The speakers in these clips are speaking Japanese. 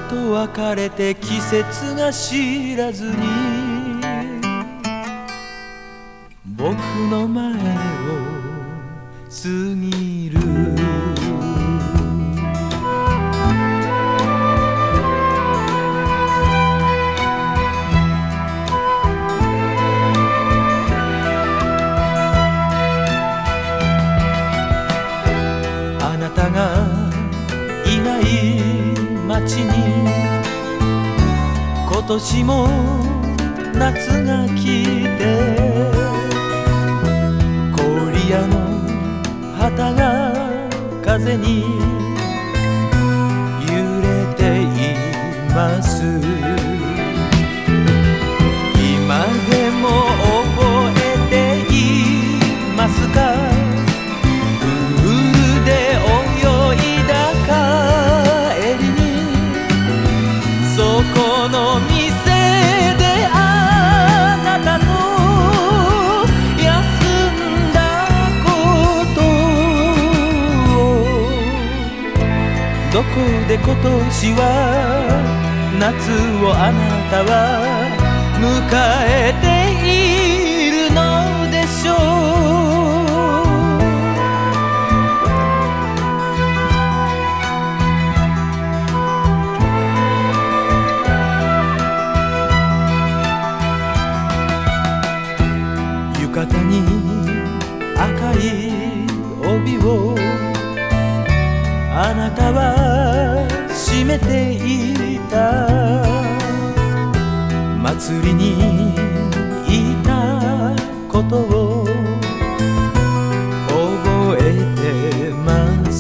と別れて季節が知らずに僕の前を過ぎる。あなたがいない街に今年も夏が来て、氷屋の旗が風に揺れています。今でも覚えていますか、プールで泳いだ帰りにそこの店であなたと休んだことを、どこで今年は夏をあなたは迎えているのでしょう。浴衣に赤い帯をあなたは締めていた。祭りにいたことを覚えてます。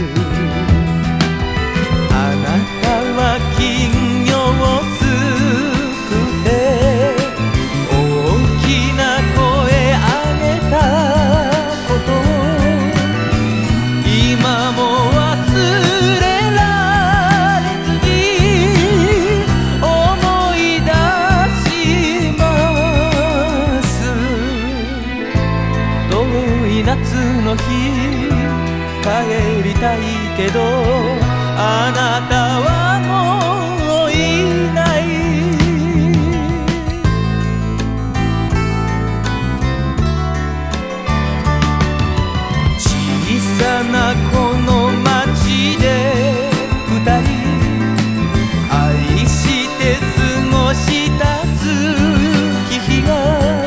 あなたは金魚をすくって大きな声上げたことを今も忘れられずに思い出します。遠い夏の日帰りたいけどあなたはもういない。小さなこの街で二人愛して過ごした月日が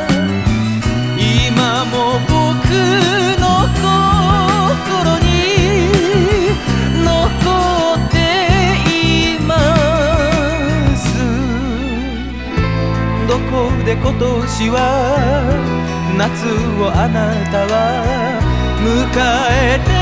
今も僕の心に残っています。どこで今年は夏をあなたは迎えて